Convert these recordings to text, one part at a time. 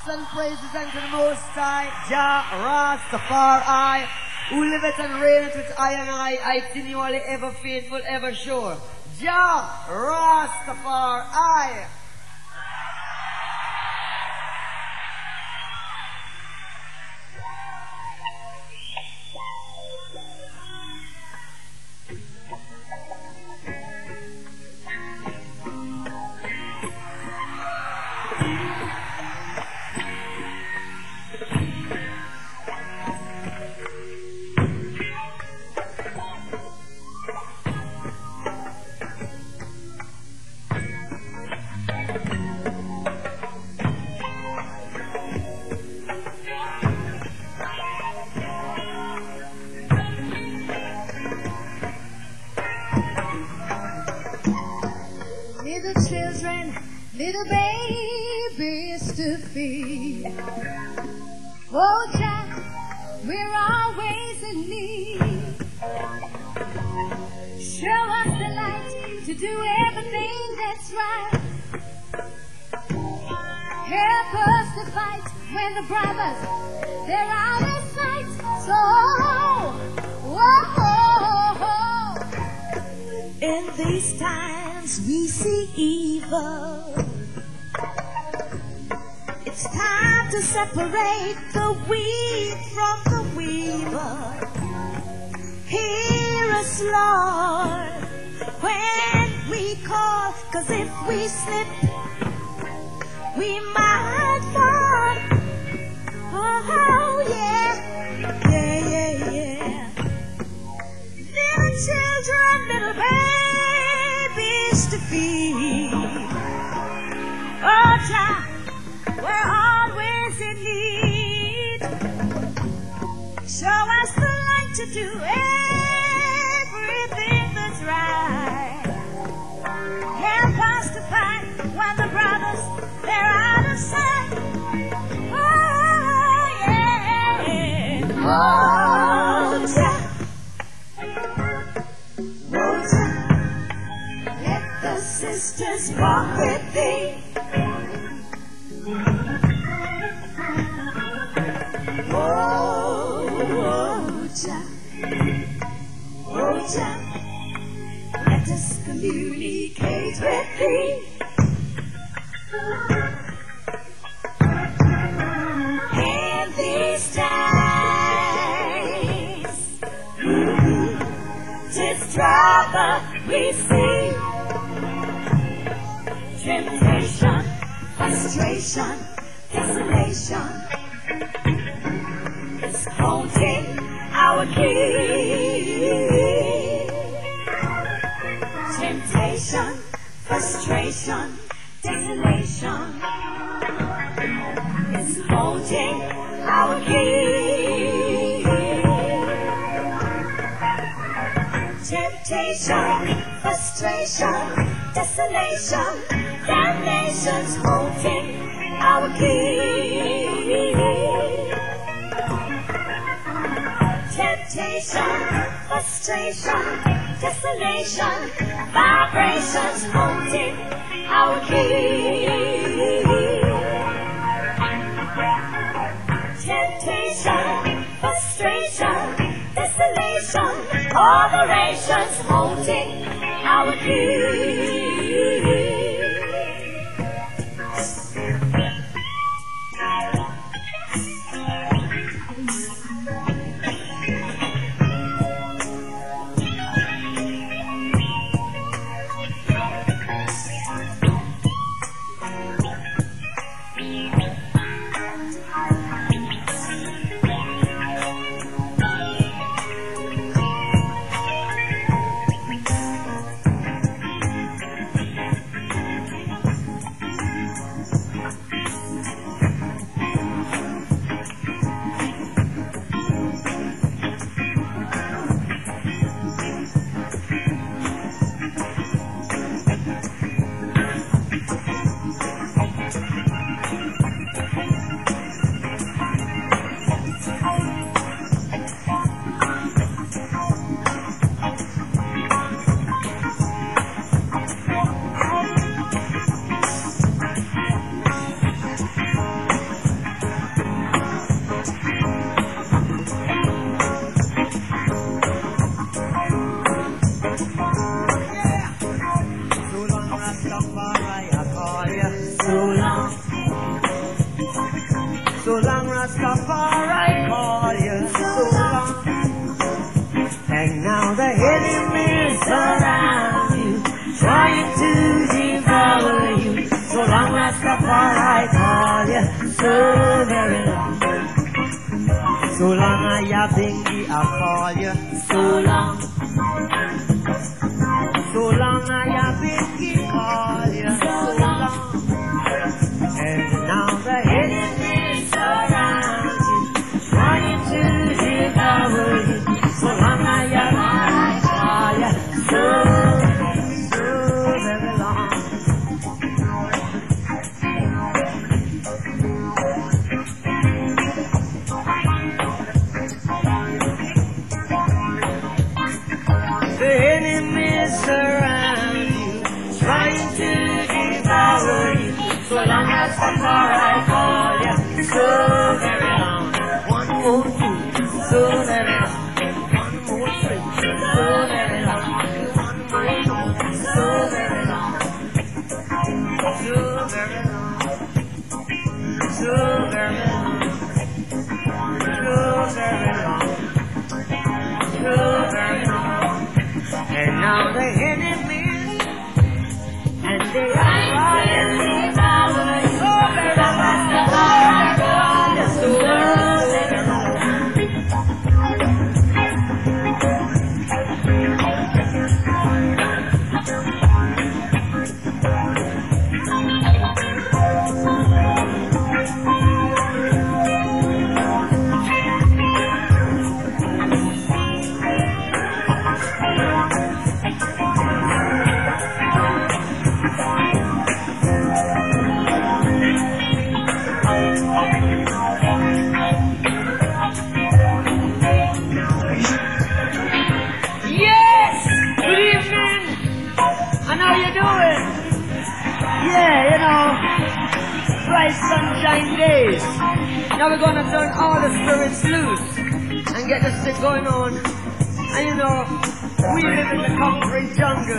And praises unto the Most High, Jah Rastafari, who liveth and reigneth with I and I continually, ever faithful, ever sure. Jah Rastafari. Little children, little babies to feed. Oh, Jah, we're always in need. Show us the light to do everything that's right. Help us to fight when the brothers, they're out of sight. So, in these times we see evil. It's time to separate the wheat from the weaver. Hear us, Lord, when we call, 'cause if we slip, we might fall. Oh, yeah, yeah, yeah, yeah. Little children, little babies to feed. Oh, Jah, we're always in need. Show us the light to do everything that's right. Help us to fight when the brothers, they're out of sight. Oh, yeah. Oh, Jah. Oh, Jah. Let the sisters walk with thee. Oh, Jah. Oh, Jah. Let us communicate with thee. In these days, 'tis trouble we see. Temptation, frustration, desolation is haunting our key. Temptation, frustration, desolation is haunting our key. Temptation, frustration, desolation, damnation's haunting our key. Temptation, frustration, desolation, vibrations haunting our key. Temptation, frustration, desolation, operations haunting our key. So long, Rastafari, call you. So long. And now the enemies surround you, trying to devour you. So long, Rastafari, call you. So very long. So long, I bingy, I call you. So long. So long, I bingy, call you. So long. And now the enemies surround you, trying to devour you. So long, I call you. So very long. The enemies surround you, trying to devour you. So long as I call you, so very long. One more two, so very long. One more three, so very long. One more two, so very long. So very long. So very long. So very long. So very long. And now the enemies, and they are trying to devour you. So very long. So very long. Yes! Good evening! And how you doing? Yeah, you know, bright sunshine days. Now we're gonna turn all the spirits loose and get this thing going on. And you know, we live in the concrete jungle.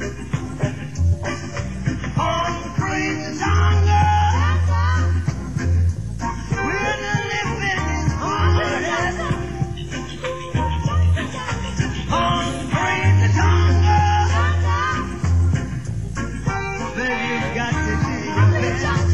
Hungry the hunger. When the living is hard. Hungry the hunger. But you got to do your best.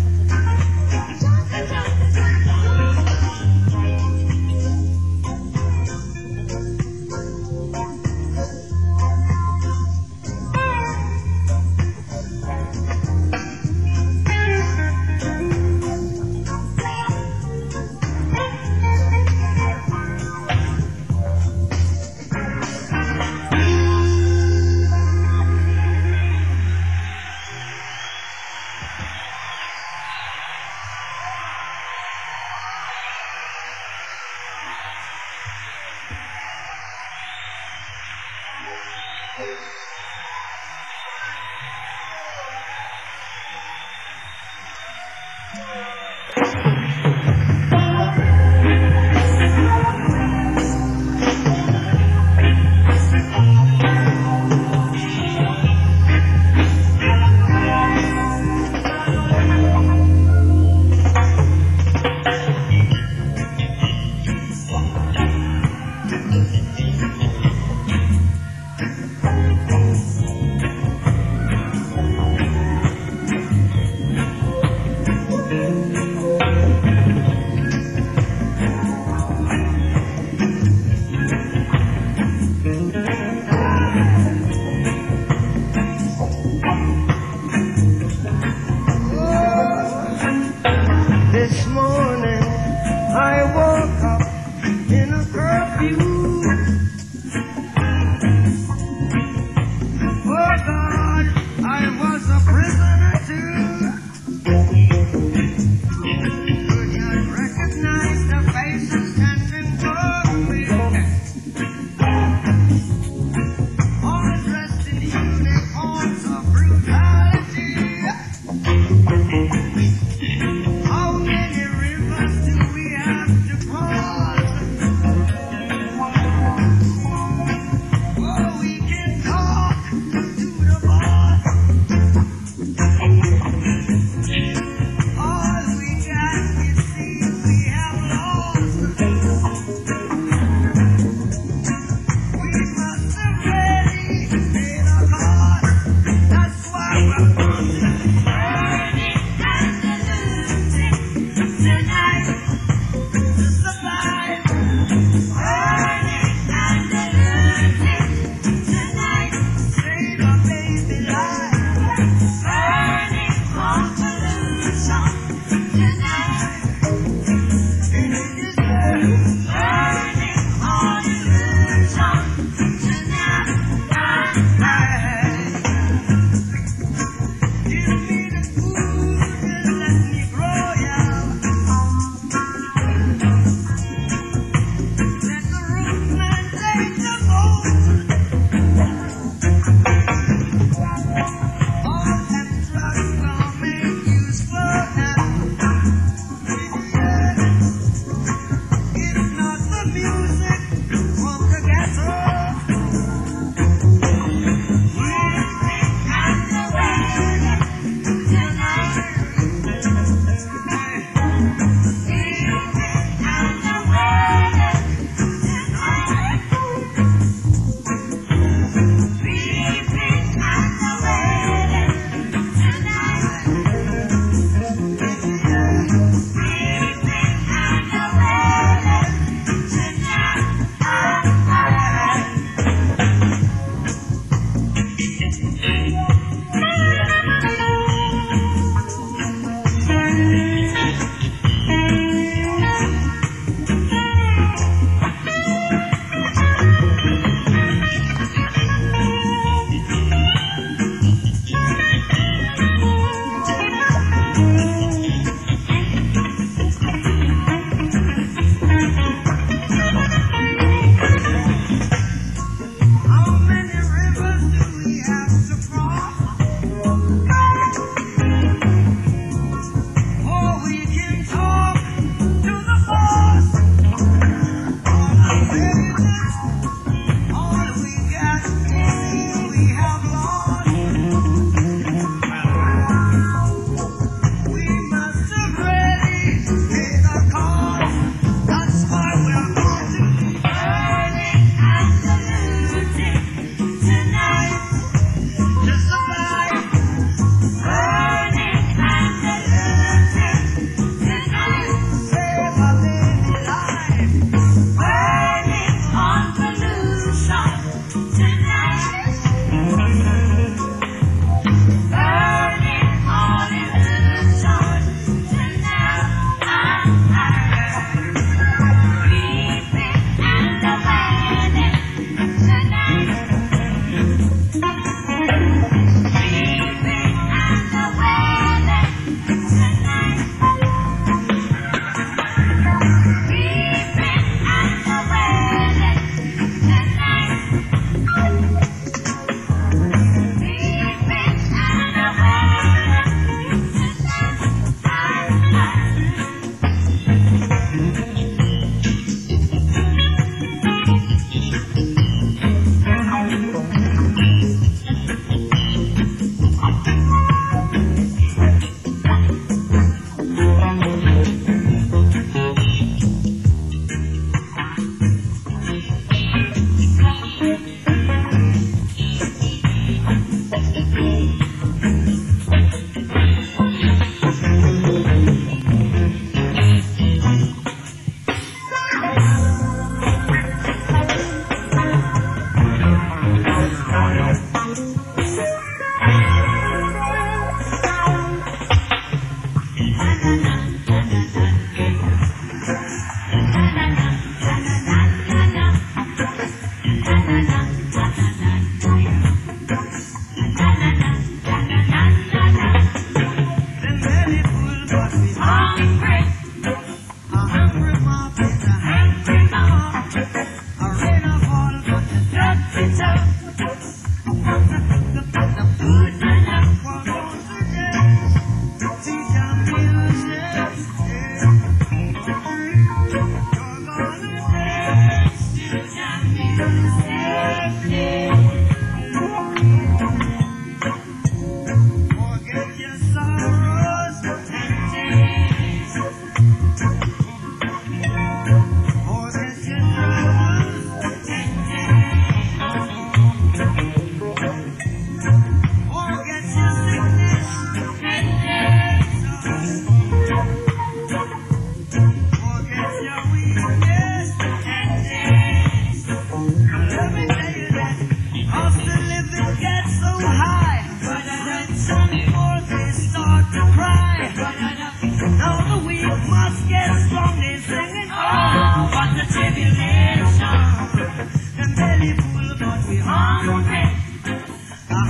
This morning I woke up in a curfew. Oh God, I was a prisoner too. Could you recognize the faces standing before me? All dressed in uniforms of brutality. How many rivers do we have to cross? Oh, we can talk to the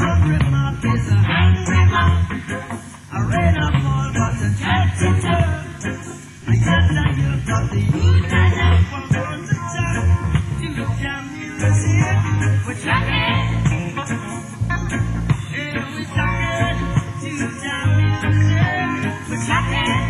hungry mouth is a hungry mouth. A rain or fall, but a touch it up. I got that you've got the youth and up from front to top. To the jam music, we're talking. Yeah, we're talking. To the jam music, we're talking.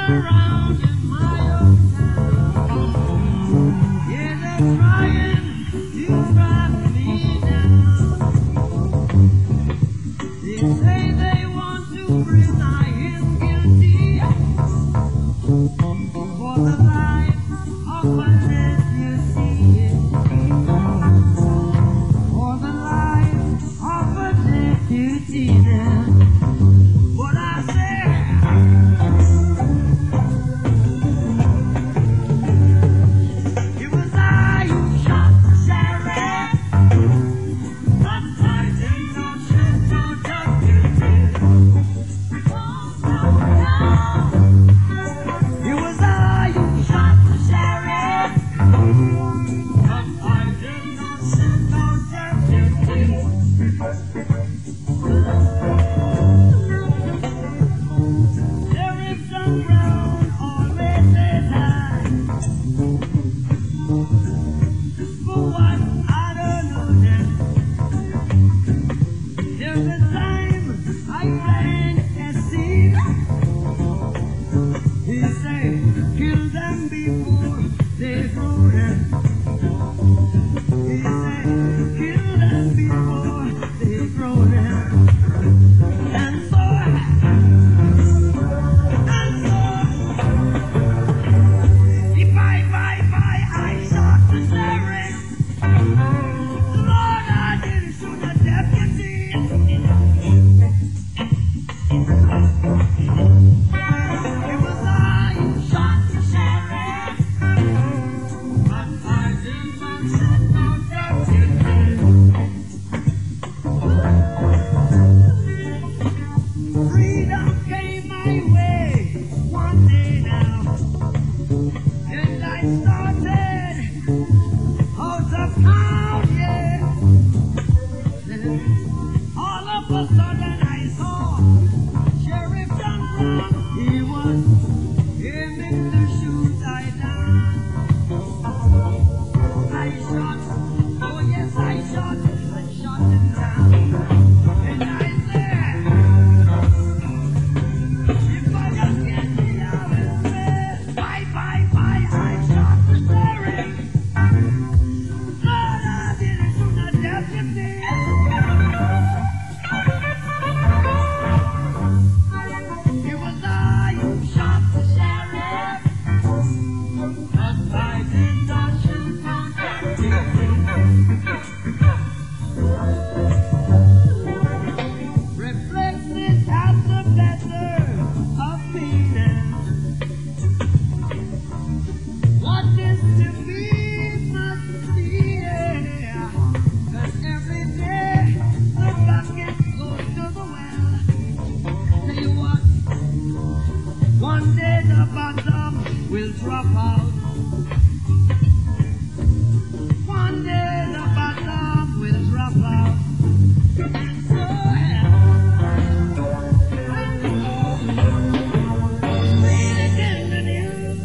around in my own town. Yeah, they're trying to track me down. They say they want to bring I am guilty for the life of a deputy. For the life of a deputy now. What I say, it was I who shot the sheriff, but I did not shed no deputy. It was I who shot the sheriff, but I did not shed no deputy. There is some ground always high. For what I don't know now. There's a time I plant a seed. He say, kill them before they grow them. He say, kill them before they grow them. And so, if I shot the sheriff. Lord, I didn't shoot the deputy. It was I who shot the sheriff, but I did not shoot no deputy. Freedom came my way one day now, and I started out of town, yeah. All of a sudden I saw Sheriff John Brown. He was aiming to shoot I down. I shot, oh yes I shot him down. And I said, if I just get me out and say, bye, I shot the sheriff. Lord, I didn't shoot the deputy. It was I who shot the sheriff, but I did not shoot the deputy. Reflected at the better of me now. What is to be must be, yeah. 'Cause every day the bucket goes to the well. Tell you what, one day the bottom will drop out. One day the bottom will drop out. And so, read it in the news.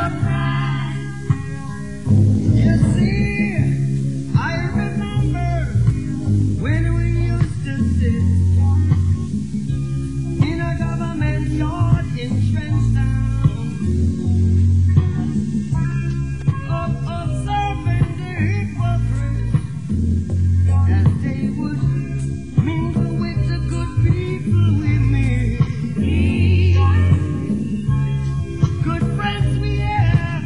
You see, I remember when we used to sit in a government yard in Trenchtown, observing the hypocrites as they would mingle with the good people we meet. Good friends we have,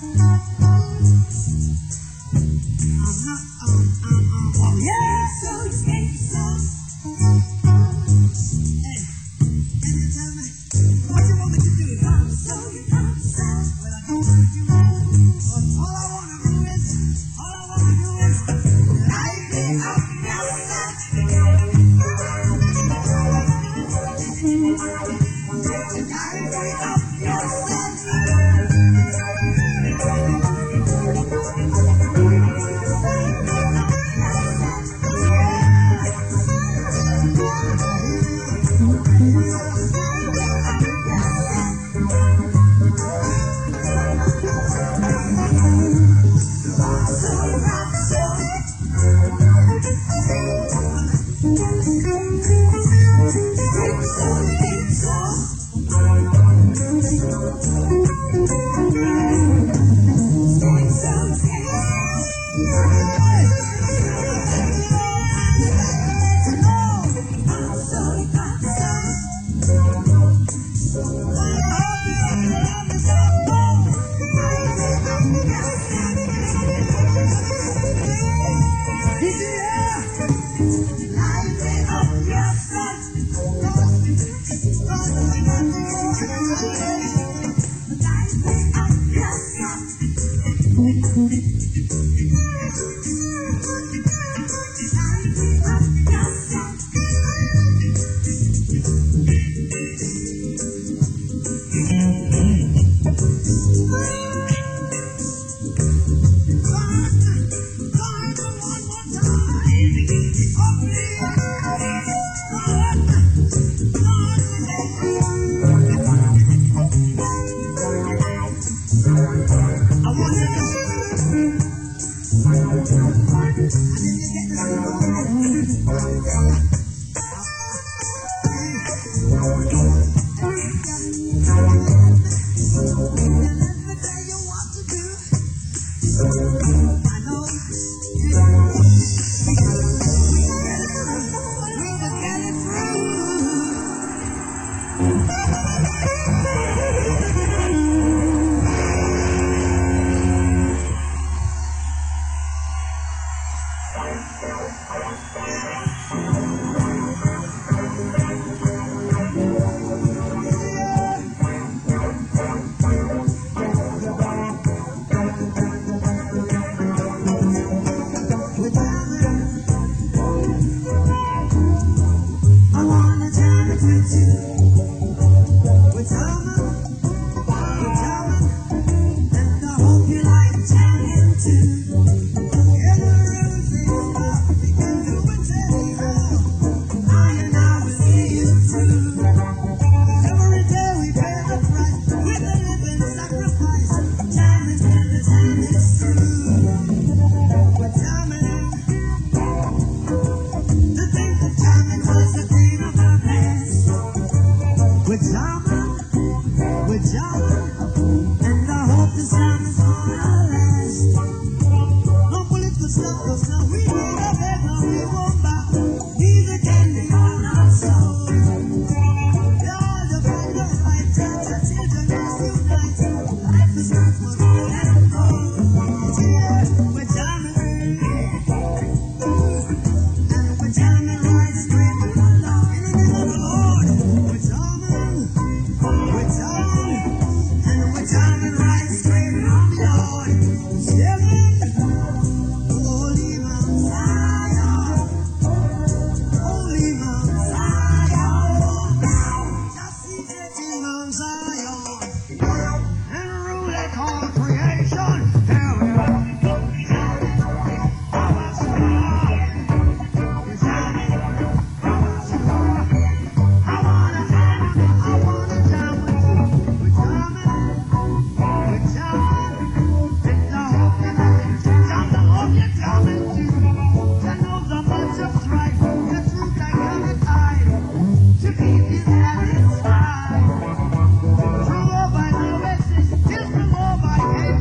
Just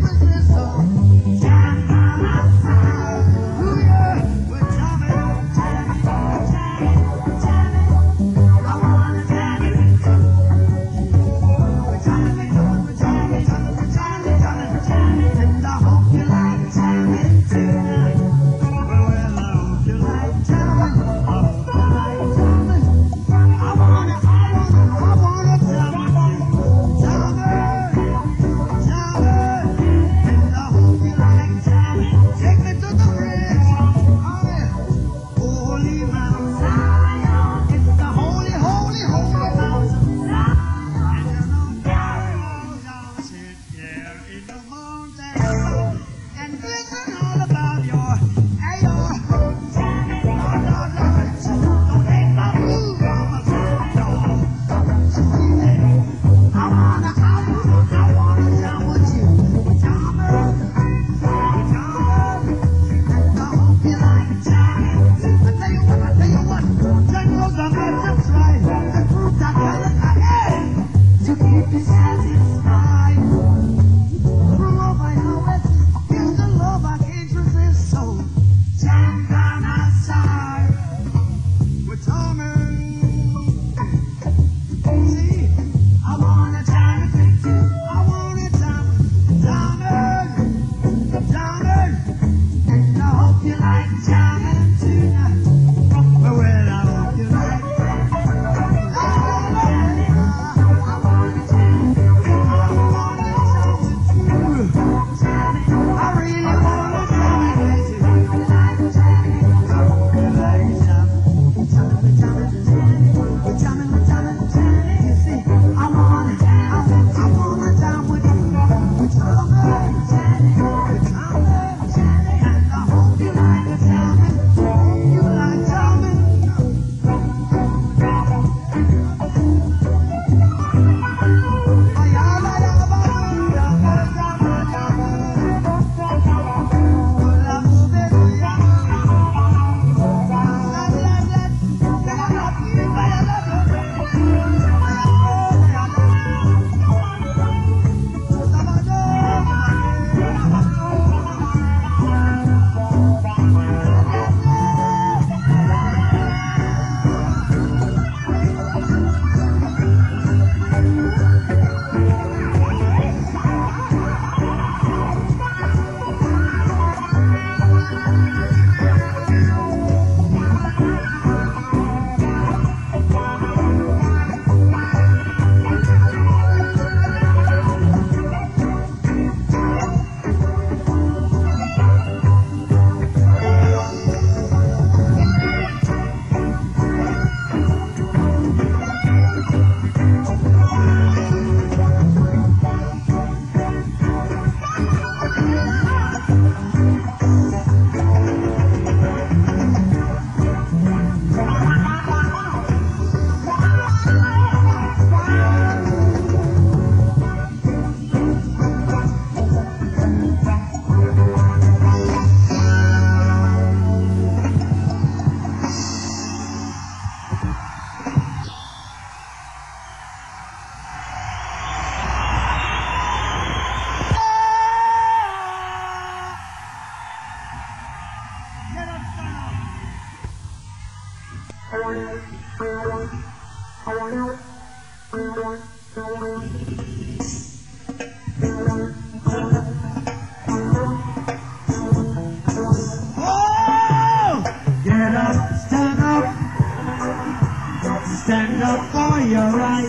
Stand up for your right.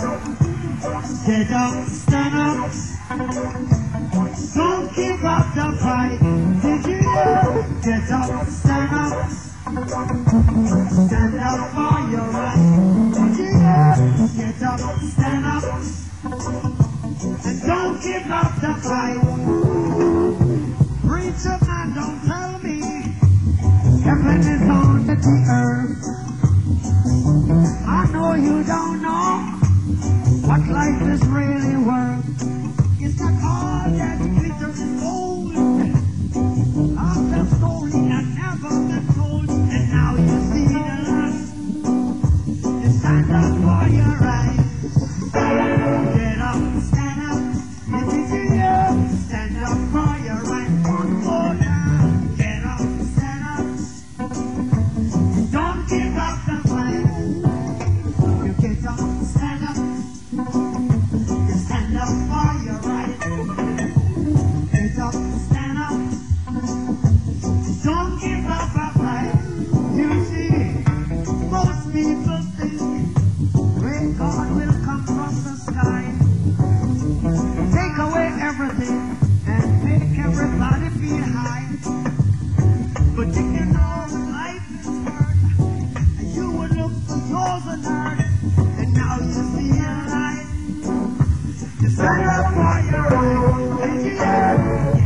Get up, stand up. Don't give up the fight. Did you know? Get up, stand up. Stand up for your right. Did you know? Get up, stand up. And don't give up the fight. Preacher man, don't tell me heaven is on the earth. I know you don't know what life is really worth. It's not all that glitters and gold. Of the story that never been told, and now you see the light. You stand up for your right. Get up, stand up. If you do, stand up for your right. Oh, now, get up, stand up. Don't give up the fight. Get up, stand up. You stand up for your right. Get up, stand up. Don't give up a fight. You see, most people think when God will come from the sky, take away everything and make everybody feel high. But if you know life is hard, you would look for yours and hard. Now you see your light. You stand up for your right.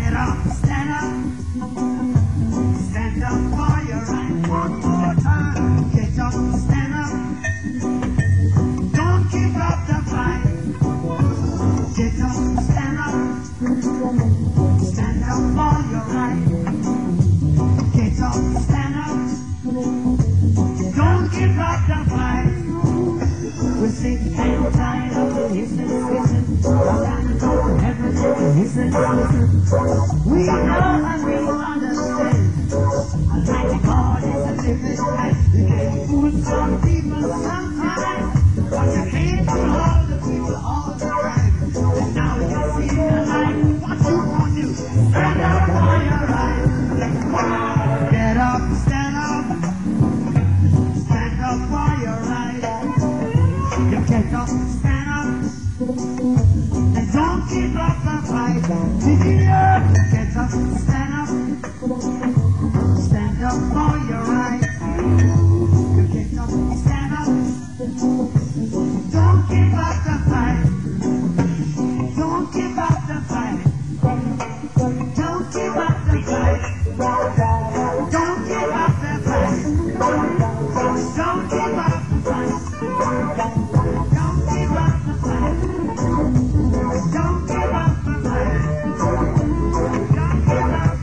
We know and we understand. Almighty God is a living life. You can fool some people sometimes, but you can't fool all the people all the time. And now you see the light. What you gonna do? Stand up for your right. Get up, stand up. Stand up for your right. You get up, stand up. And don't give up the fight. Yeah. Get up, stand up. Stand up for your right. You get up, stand up. Don't give up the fight. Don't give up the fight. Don't give up the fight. Don't give up the fight. Don't give up the fight. Don't give up the fight. Don't give up the fight. Don't give up.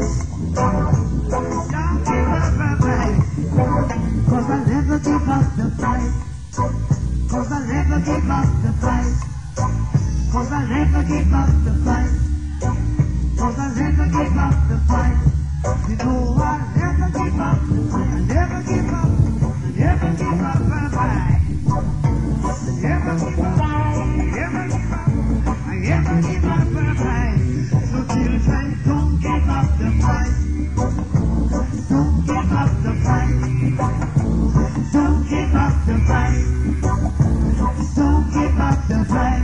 Don't give up the fight. 'Cause I'll never give up the fight. 'Cause I'll never give up the fight. 'Cause I'll never give up the fight. 'Cause I'll never give up the fight. You know I'll never give up the fight. I'll never give up. I'll never give up the fight. I'll never give up. I'll never give up. I'll never give up the fight. So children, don't give up the fight. Don't give up the fight. Don't give up the fight. Don't give up the fight.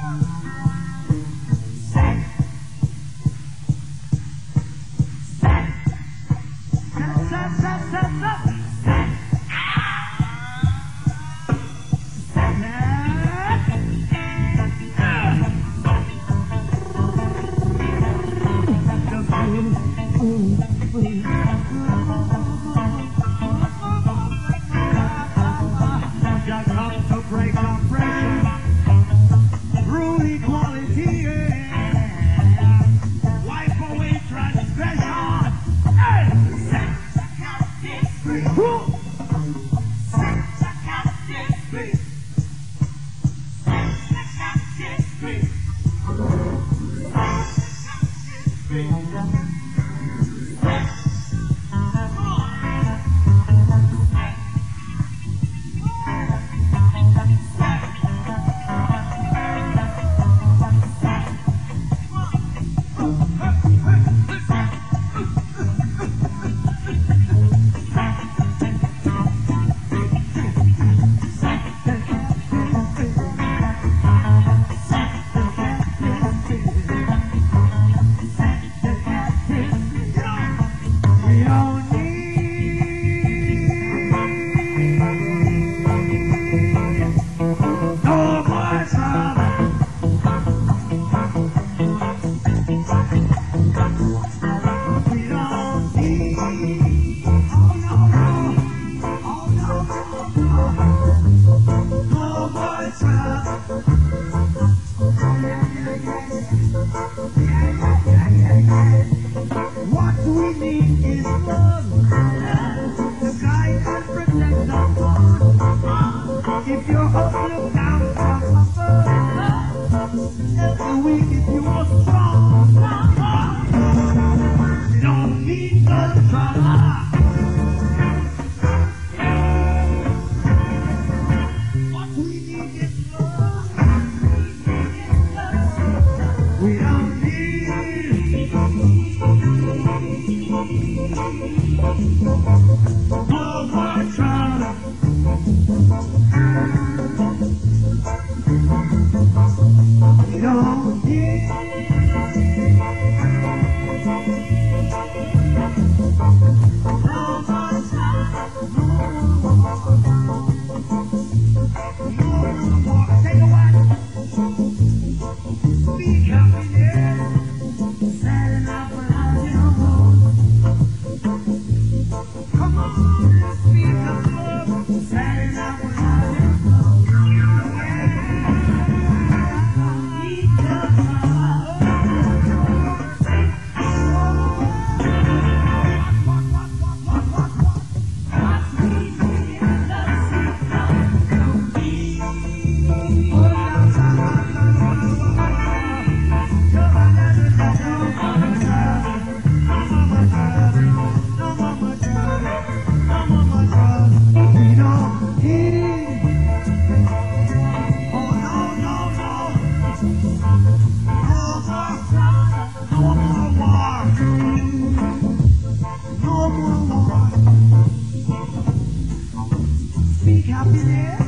Speak happiness.